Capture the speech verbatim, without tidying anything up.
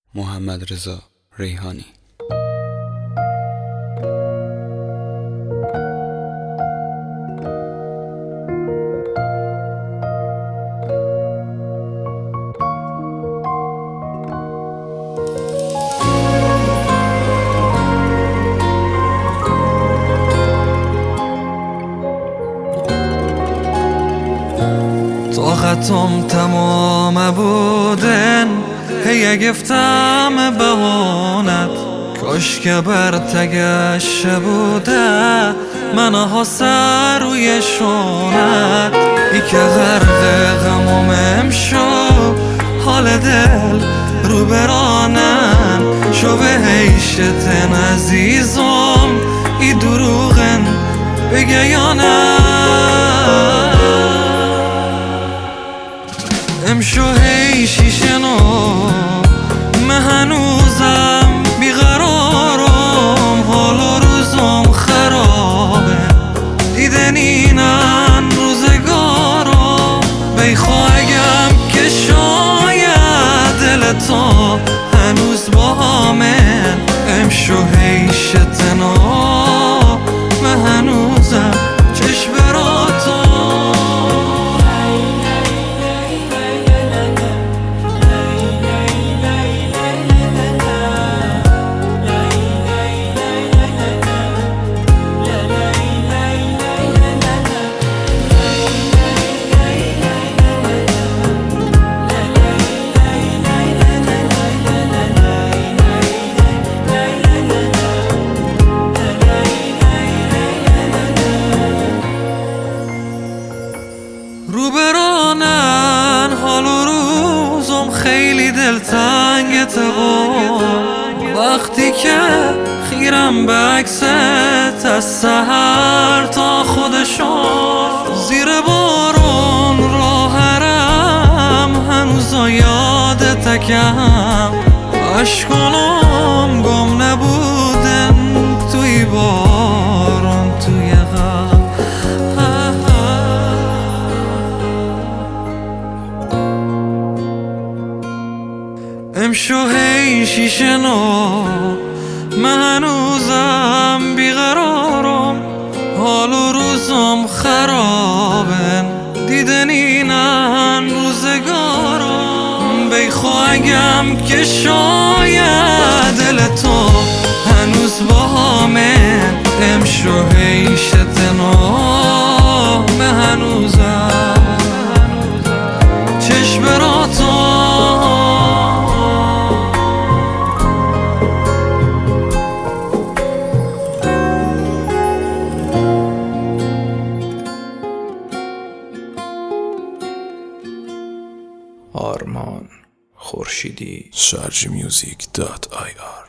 محمدرضا ریحانی. طاقتم تمام بودن هی گفتم بهانت کاش که بر تگش بوده من ها سر روی شونت ای که غرق غمومم شو حال دل رو برانم شو به حیشتن عزیزم ای دروغن بگه یا نه امشو هی شیشنو من هنوزم بیقرارم حال و روزم خرابه دیدن اینن روزگارم بیخواهگم که شاید دل تو هنوز با همه امشو هی شتنو من هنوزم چشم برا تو روبرانن حال و روزم خیلی دلتنگ بود وقتی که خیرم به عکست از سحر تا خودشون زیر بارون راهرم هنوزا یاد تکم اشکانم گم نبودن توی بارون توی غم امشو هی شیشنو من هنوزم بیقرارم حال و روزم خرابن دیدن اینن روزگارم بیخواهگم که شاید دل تو هنوز با همه امشو هی شتنو من هنوزم چشم برا تو آرمان خورشیدی. شارژ میوزیک دات آی آر